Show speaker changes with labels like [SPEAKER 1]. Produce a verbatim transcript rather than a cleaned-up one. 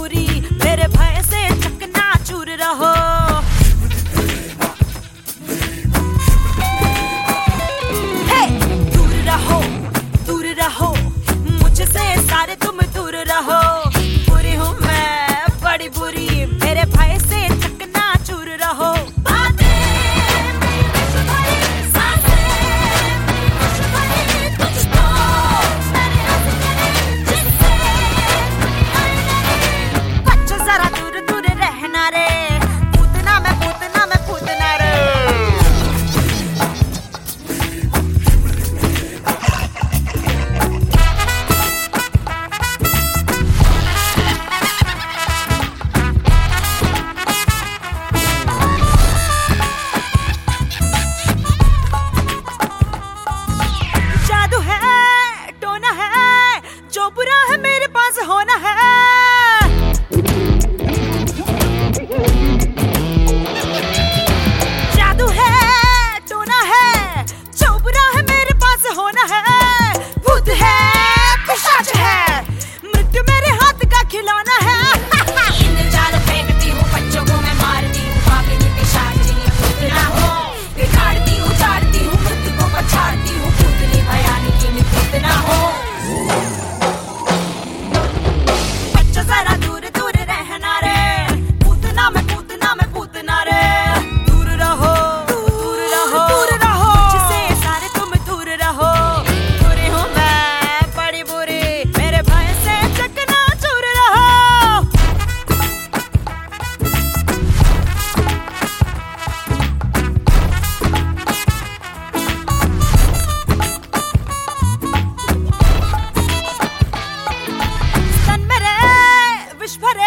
[SPEAKER 1] बुरी, मेरे भय से चकनाचूर रहो। हे दूर रहो, दूर रहो मुझसे, सारे तुम दूर रहो। बुरी हूँ मैं बड़ी बुरी, मेरे भय से चकनाचूर रहो। जो बुरा है मेरे पास होना है, जादू है टोना है, जो बुरा है मेरे पास होना है। भूत है पिशाच है, मृत्यु मेरे हाथ का खिलौना है।
[SPEAKER 2] इंद्रजाल फेंकती हूँ, बच्चों को मैं मारती हूँ, पापिनी पिशाचिनी भूत ना हो। बिगाड़ती हूँ, उजाड़ती हूँ, मृत्यु को पछाड़ती हूँ, भूतनी भयानकी भूत ना हो।
[SPEAKER 1] जरा दूर दूर रहना रे, पूतना में पूतना में पूतना रे। दूर रहो, दूर रहो, दूर रहो मुझसे, सारे तुम दूर रहो। बुरी हूँ मैं बड़ी बुरी, मेरे भय से चकनाचूर रहो। स्तन मेरे विष भरे,